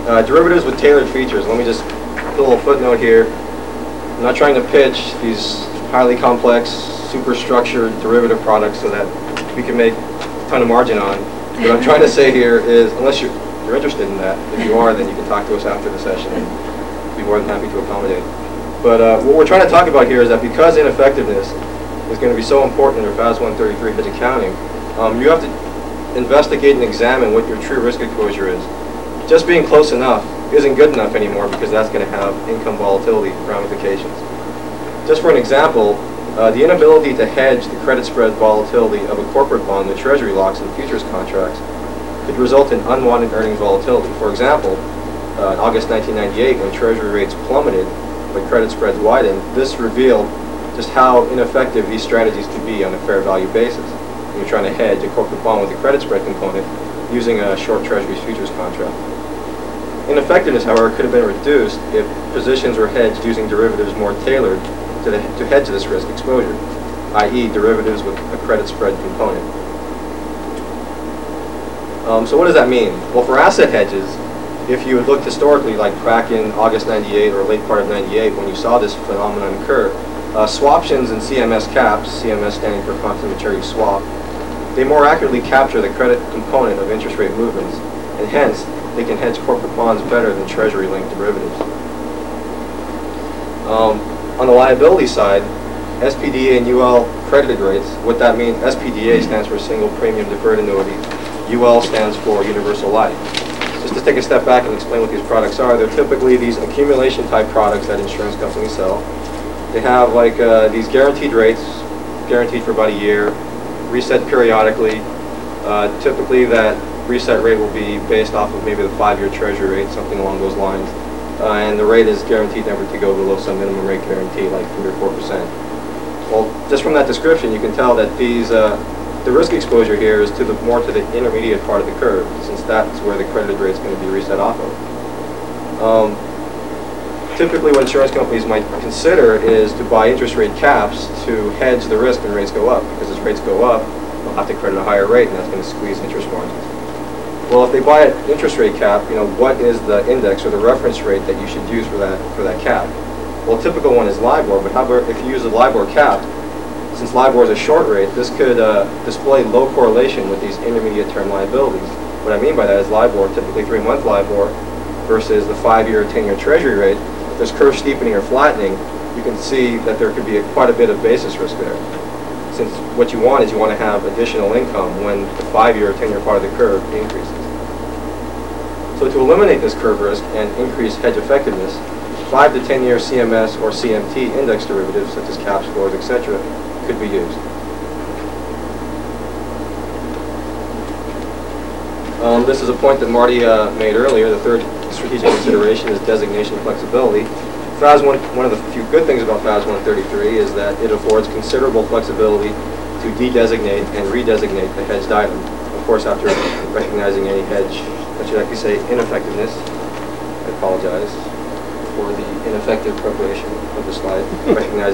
Derivatives with tailored features. Let me just put a little footnote here. I'm not trying to pitch these highly complex, super structured derivative products so that we can make a ton of margin on. What I'm trying to say here is, unless you're interested in that, if you are, then you can talk to us after the session and we'll be more than happy to accommodate. But what we're trying to talk about here is that because ineffectiveness is going to be so important in FAS 133 hedge accounting, you have to investigate and examine what your true risk exposure is. Just being close enough isn't good enough anymore because that's going to have income volatility ramifications. Just for an example, the inability to hedge the credit spread volatility of a corporate bond with treasury locks and futures contracts could result in unwanted earnings volatility. For example, in August 1998, when treasury rates plummeted but credit spreads widened, this revealed just how ineffective these strategies can be on a fair value basis. You're trying to hedge a corporate bond with a credit spread component using a short treasury futures contract. Ineffectiveness, however, could have been reduced if positions were hedged using derivatives more tailored to hedge this risk exposure, i.e. derivatives with a credit spread component. So what does that mean? Well, for asset hedges, if you had looked historically, like back in August 98 or late part of 98 when you saw this phenomenon occur, swaptions and CMS caps, CMS standing for constant maturity swap, they more accurately capture the credit component of interest rate movements, and hence they can hedge corporate bonds better than treasury-linked derivatives. On the liability side, SPDA and UL credited rates, what that means, SPDA stands for Single Premium Deferred Annuity, UL stands for Universal Life. Just to take a step back and explain what these products are, they're typically these accumulation type products that insurance companies sell. They have like these guaranteed rates, guaranteed for about a year, reset periodically. Typically that reset rate will be based off of maybe the 5-year treasury rate, something along those lines. And the rate is guaranteed never to go below some minimum rate guarantee, like 3 or 4%. Well, just from that description, you can tell that these, the risk exposure here is to the more to the intermediate part of the curve, since that's where the credited rate is going to be reset off of. Typically, what insurance companies might consider is to buy interest rate caps to hedge the risk when rates go up, because as rates go up, they'll have to credit a higher rate, and that's going to squeeze interest margins. Well, if they buy an interest rate cap, what is the index or the reference rate that you should use for that cap? Well, a typical one is LIBOR, but however, if you use a LIBOR cap, since LIBOR is a short rate, this could display low correlation with these intermediate term liabilities. What I mean by that is LIBOR, typically 3-month LIBOR, versus the 5-year or 10-year treasury rate. If there's curve steepening or flattening, you can see that there could be quite a bit of basis risk there. Since what you want is you want to have additional income when the 5-year or 10-year part of the curve increases. So to eliminate this curve risk and increase hedge effectiveness, 5 to 10-year CMS or CMT index derivatives, such as caps, floors, etc., could be used. This is a point that Marty made earlier. The third strategic consideration is designation flexibility. One of the few good things about FAS 133 is that it affords considerable flexibility to de-designate and redesignate the hedged item. Of course, after recognizing any hedge, what should I actually say, ineffectiveness. I apologize for the ineffective preparation of the slide. Recognizing